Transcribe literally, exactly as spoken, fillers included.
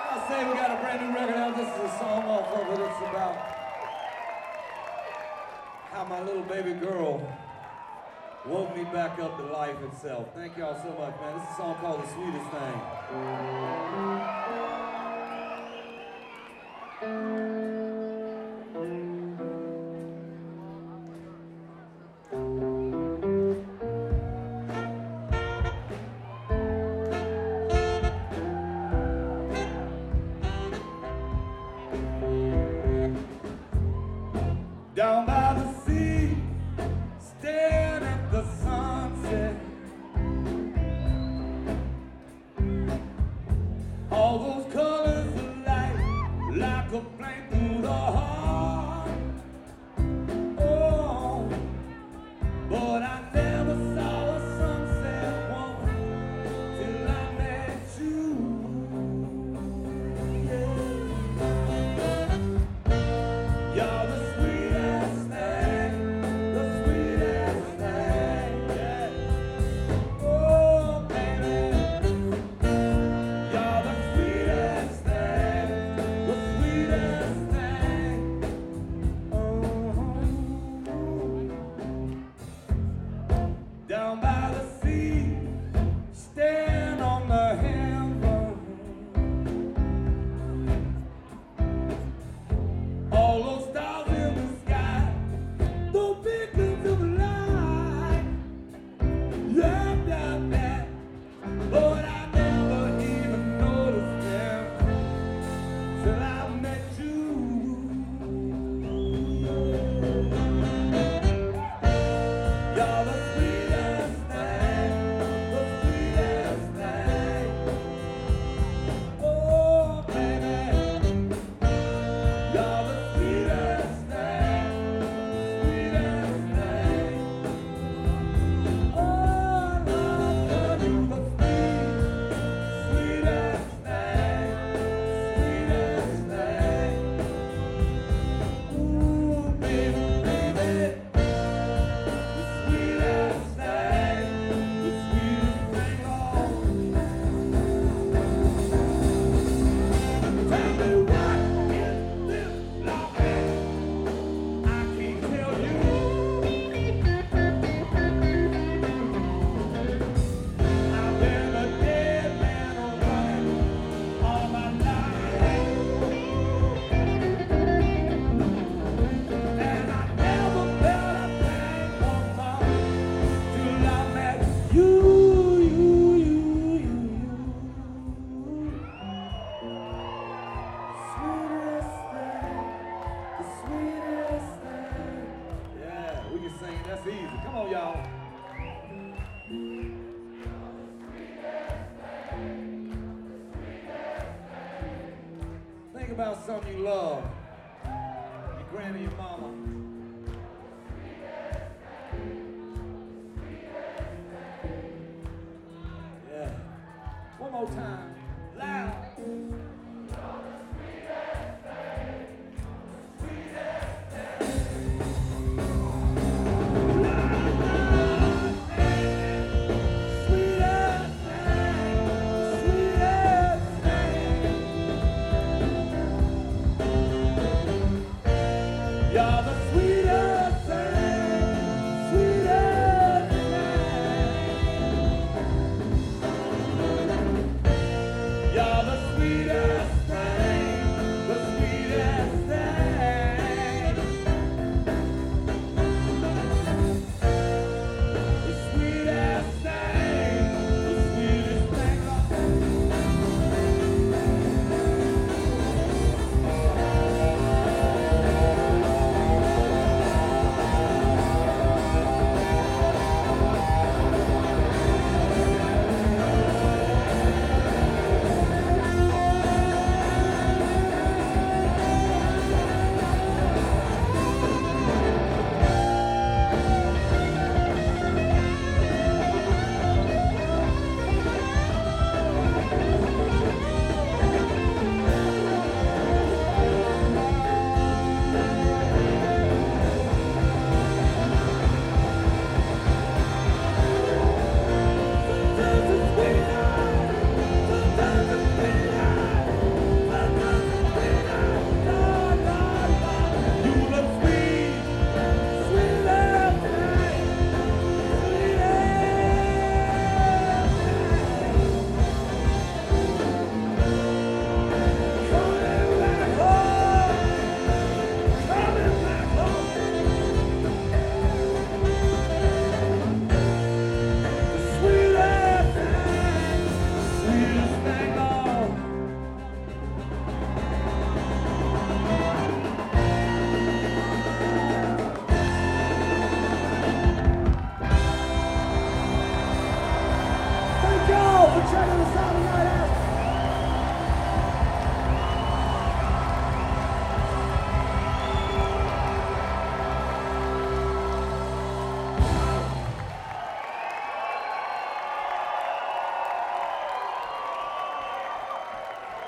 I say we got a brand new record out. This is a song off of it. It's about how my little baby girl woke me back up to life itself. Thank y'all so much, man. This is a song called The Sweetest Thing. Down by the sea, staring at the sunset. All those colors of light, like a flame through the heart. Oh, but I never saw a sunset woman till I met you. Yeah. You're the down by the sea, stand on the heaven. All those stars in the sky, those beacons of light. Yeah, yeah, yeah. But I never even noticed them till I met you. You're the that's easy. Come on, y'all. Think about something you love. Your granny, your mama. Yeah. One more time.